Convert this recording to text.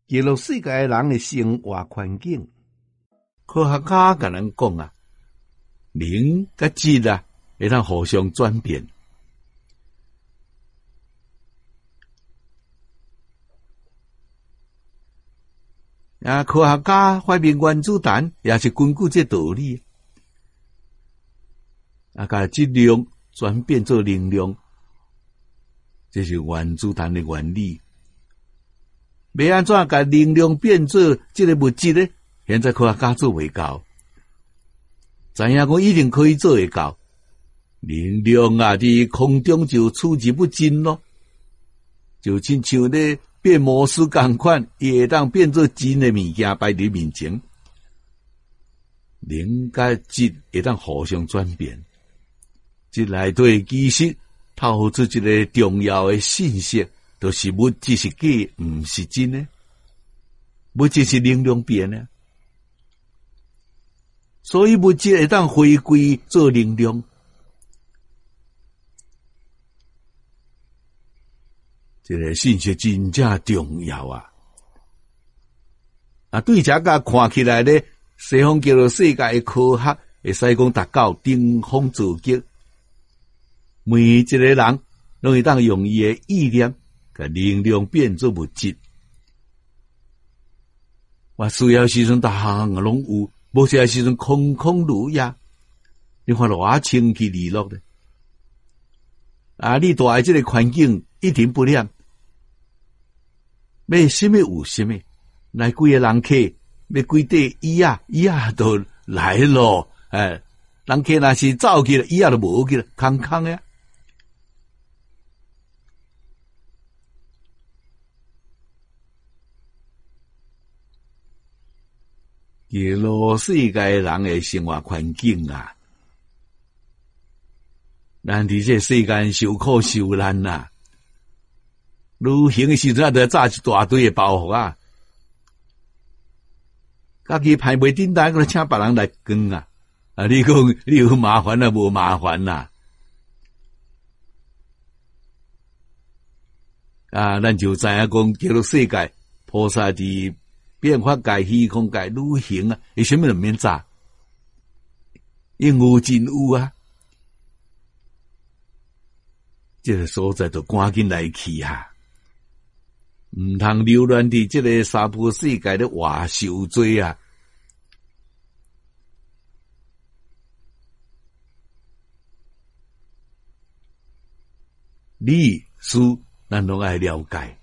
记录世界人的生活环境。 科学家甲咱讲啊，灵甲质啊会当互相转变。科学家发明原子弹也是根据这道理。把质量转变做能量，这是原子弹的原理。要安怎把能量变做这个物质呢？现在科学家做未到，知影讲一定可以做会到。能量啊，伫空中就处之不尽咯，就亲像咧变魔术同款，伊会当变做真的物件摆伫面前。能甲质会当互相转变，这内底其实透露出一个重要的信息，就是物质是假，毋是真的。物质是能量变的，所以物质会当回归做能量。这个信息真正重要啊！对这个看起来咧，西方叫做世界的科学，会使讲达到顶峰造极。每一个人拢会当用伊的意念，甲能量变做物质。我需要时阵，逐项拢有；无需要时阵，空空如也。你看偌清气利落咧！你住在这个环境一点不亮。要什么有什么，来几个人客，要几块椅啊都来咯。人客若是走去了，椅啊都无去了，空空呀。记录世界人的生活环境啊，咱伫这世间受苦受难啊。旅行的时阵，就炸一大堆的包袱啊！家己排袂顶单，搁请别人来扛啊！你讲你有麻烦啊，无麻烦呐？咱就知影讲，叫做世界菩萨伫变化界、虚空界旅行啊，为什么人免炸？因有真有啊！这个所在就赶紧来去啊！毋通流乱伫这个娑婆世界的活受罪啊！理事咱拢爱了解，